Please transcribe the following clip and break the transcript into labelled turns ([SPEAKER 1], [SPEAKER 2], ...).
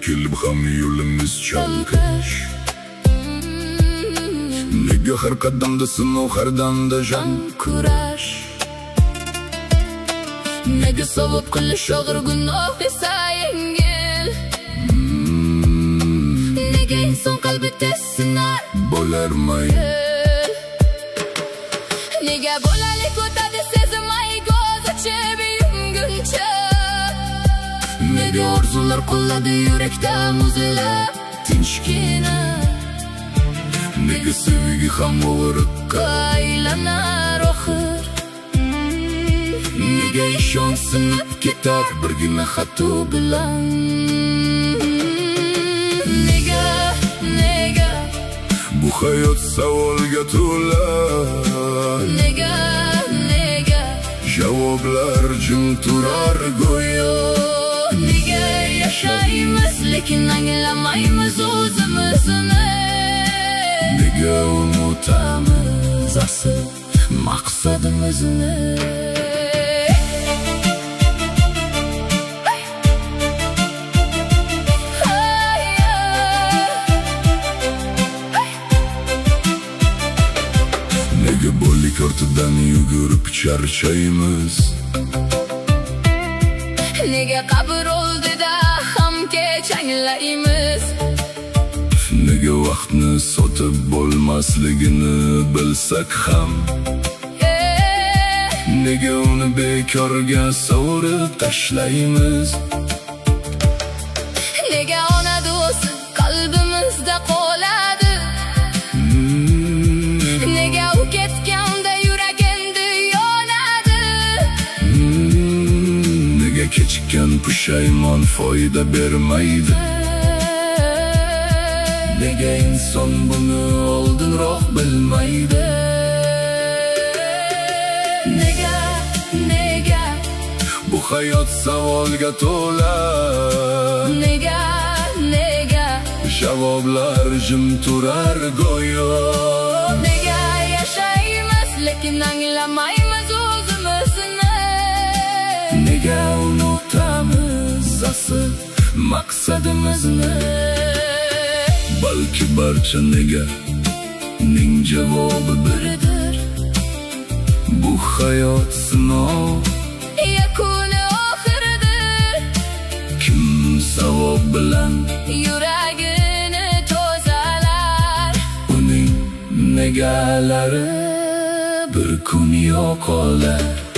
[SPEAKER 1] kelib ham yo'limiz chalkash. Nega har qadamda sinov, har damda jon kurash? Nega savob qilish og'ir gunoh esa yengil? Nega inson qalbi tez sinar bo'lar mayil? Nega bolalik o'tadi sezmay ko'z ochib yumguncha? Nega orzular qo'lladi yurakda muzlab tinchgina? Nega sevgi ham o'g'riqqa aylanar oxir? Nega ishon sinib ketar birgina xato bilan? Nega bu hayot savolga to'la? Nega javoblar jim turar go'yo? Nega yashaymiz lekin anglamaymiz o'zimizni? Nega unutamiz asl maqsadimizni? Nega bo'lik ortidan yugurib charchaymiz? Nega qabr oldida ham kech anglaymiz? Nega vaqtni sotib bo'lmasligini bilsak ham? Nega uni bekorga sovurib tashlaymiz? Nega ona do'sti qalbimizda qoladi? Nega u ketganda yuragim yonadi? Nega kechikkan pushaymon foyda bermaydi? Nega inson buni oldinroq bilmaydi? Nega bu hayot savolga to'la? Nega javoblar jim turar go'yo? Nega yashaymiz lekin anglamaymiz o'zimizni? Nega unutamiz asl maqsadimizni? Balki barcha nega ning javobi biridir. Bu hayot sinov yakuni oxiridir. Kim savob bilan yuragini tozalar? Uning negalari bir kun yo'qolar.